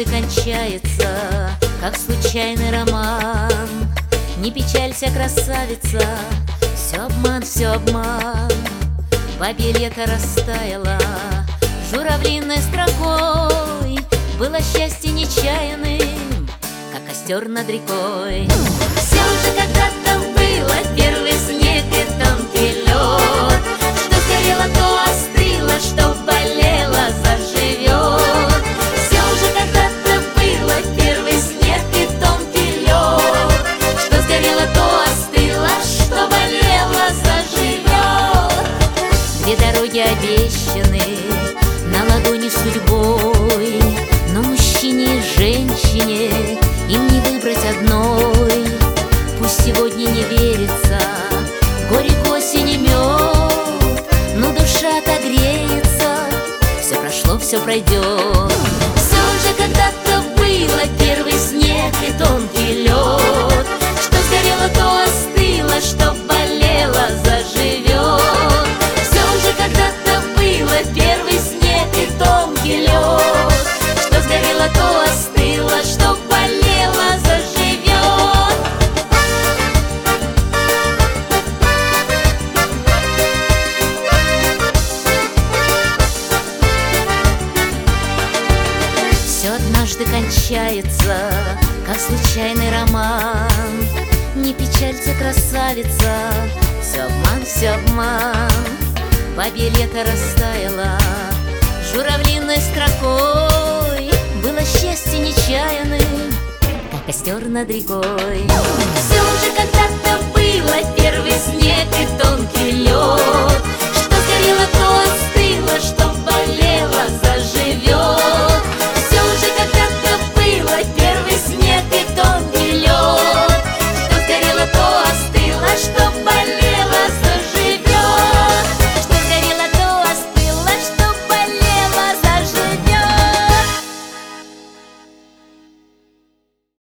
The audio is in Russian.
однажды кончается, как случайный роман. Не печалься, красавица, все обман, все обман. Бабье лето растаяло журавлиной строкой. Было счастье нечаянным, как костер над рекой. Все же когда-то было, первый снег и тонкий лед. Что сгорело, то остыло, что болело, заживет. Все же когда-то было, первый снег и тонкий лед. Что сгорело, то остыло, что болело, заживет. Две дороги обещаны на ладони судьбой, но мужчине и женщине им не выбрать одной. Пусть сегодня не верится горе к осени мед, но душа отогреется, все прошло, все пройдет. Все же когда-то было, первый снег и тонкий лед. Что сгорело, то остыло, что болело, заживет. Все же когда-то было, первый снег и тонкий лед. Что сгорело, то остыло, что болело, заживет. Все однажды кончается, как случайный роман. Не печалься, красавица, все обман, все обман. Бабье лето растаяло журавлиной строкой. Было счастье нечаянным, как костер над рекой. Все же когда-то было, первый снег и тонкий лед.